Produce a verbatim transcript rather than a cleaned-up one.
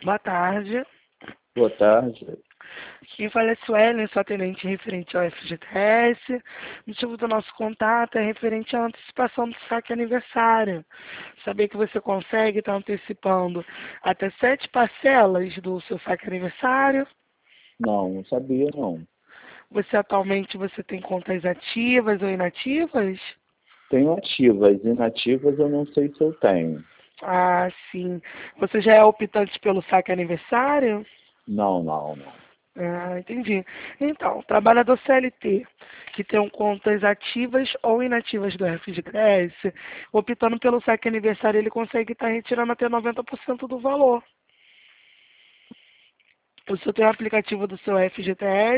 Boa tarde. Boa tarde. Quem fala é Suelen, sou atendente referente ao F G T S. O motivo do nosso contato é referente à antecipação do saque aniversário. Saber que você consegue estar antecipando até sete parcelas do seu saque aniversário. Não, não sabia não. Você atualmente você tem contas ativas ou inativas? Tenho ativas, inativas eu não sei se eu tenho. Ah, sim. Você já é optante pelo saque aniversário? Não, não, não. Ah, entendi. Então, trabalhador C L T que tem contas ativas ou inativas do F G T S, optando pelo saque aniversário, ele consegue estar retirando até noventa por cento do valor. O senhor tem o aplicativo do seu F G T S,